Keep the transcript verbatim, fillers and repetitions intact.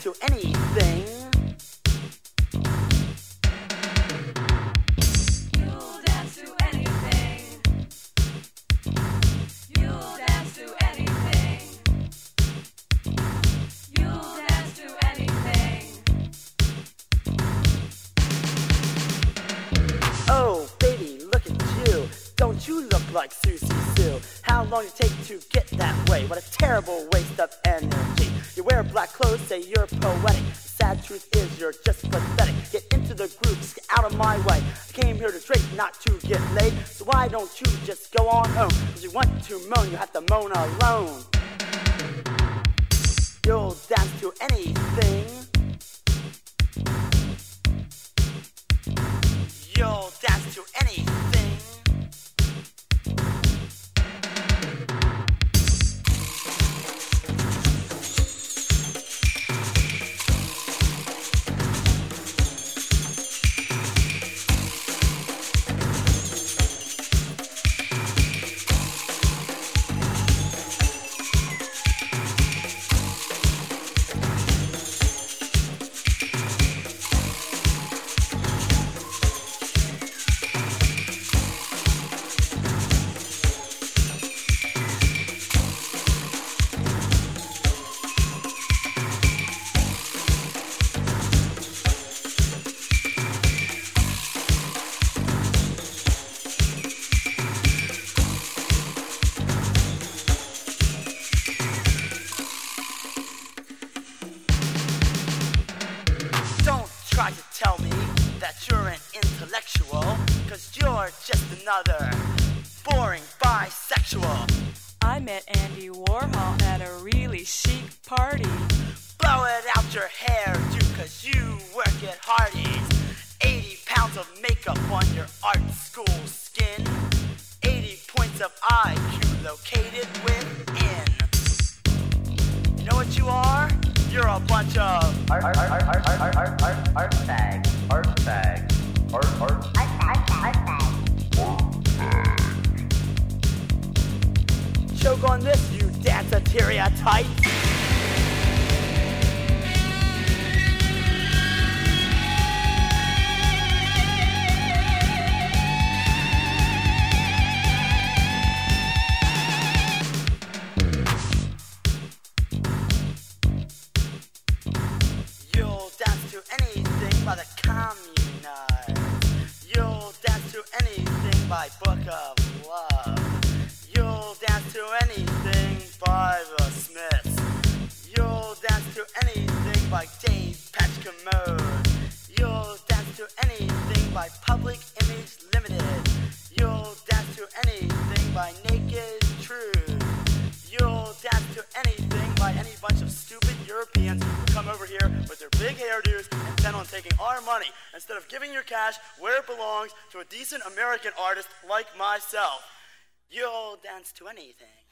to anything. You'll dance to anything. You'll dance to anything. You'll dance to anything. Oh, baby, look at you. Don't you look like Susie Sue? How long it take to get that way? What a terrible waste of energy. You wear black clothes, say you're poetic. The sad truth is you're just pathetic. Get into the groove, just get out of my way. I came here to drink, not to get laid. So why don't you just go on home? Cause you want to moan, you have to moan alone. You'll dance to anything. You'll dance to anything. Try to tell me that you're an intellectual, cause you're just another boring bisexual. I met Andy Warhol at a really chic party. Blow it out your hair, dude, cause you work at Hardee's. eighty pounds of makeup on your art school skin. eighty points of I Q located within. You know what you are? You're a bunch of art, art, art, art, art, art, art, art, art bag, art bag, art, art, art, art, art bag. Choke on this, you danceteria type. By the communist. You'll dance to anything by Book of Love. You'll dance to anything by The Smiths. You'll dance to anything by Dave Patch Commode. You'll dance to anything by Public Image Limited. You'll dance to anything by Naked Truth. You'll dance to anything by any bunch of stupid Europeans who come over here with their big hairdos and intend on taking our money instead of giving your cash where it belongs to a decent American artist like myself. You'll dance to anything.